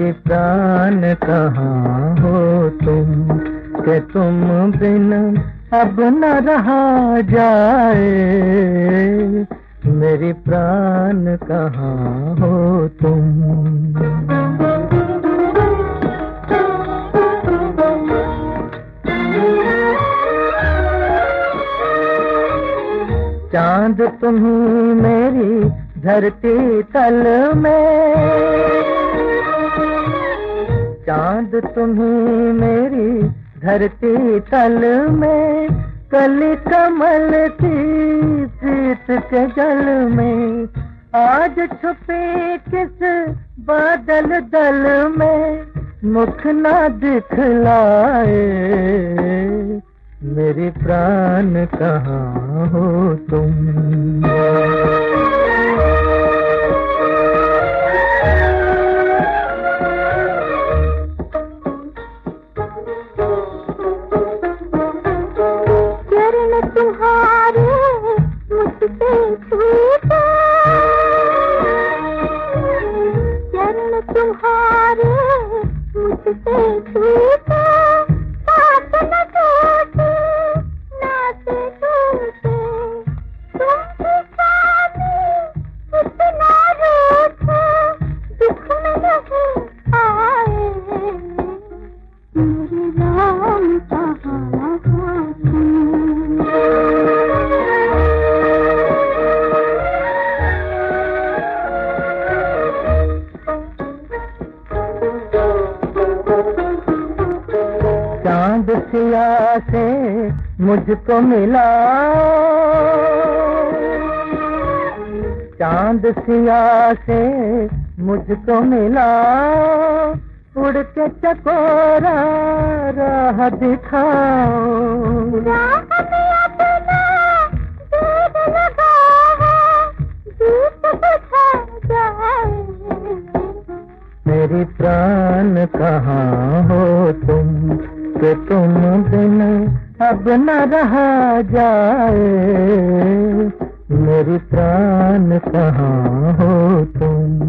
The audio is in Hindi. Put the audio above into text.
मेरी प्राण कहाँ हो तुम, कि तुम बिन अब न रहा जाए। मेरी प्राण कहाँ हो तुम। चांद तुम्ही मेरी धरती तल में, चांद तुम्ही मेरी धरती तल में, कली कमल की प्रीत के जल में। आज छुपी किस बादल दल में, मुख ना दिखलाए। मेरी प्राण कहाँ हो तुम। चरण तुम्हारे मुझसे छूटे, चरण तुम्हारे मुझसे छूटे, साथ न टूटे नाते टूटे। तुमसे स्वामी इतना रूठे, दुख में नहीं आए। मेरे राम कहाँ हो तुम। चांद सिया से मुझको मिला, चांद सिया से मुझको मिला। उड़ के चकोरा राह दिखाओ। राह में अपना दूध लगा है, दीप बुझा जाए। मेरी प्राण कहाँ हो तुम, कि तुम बिन अब न रहा जाए। मेरी प्राण कहाँ हो तुम।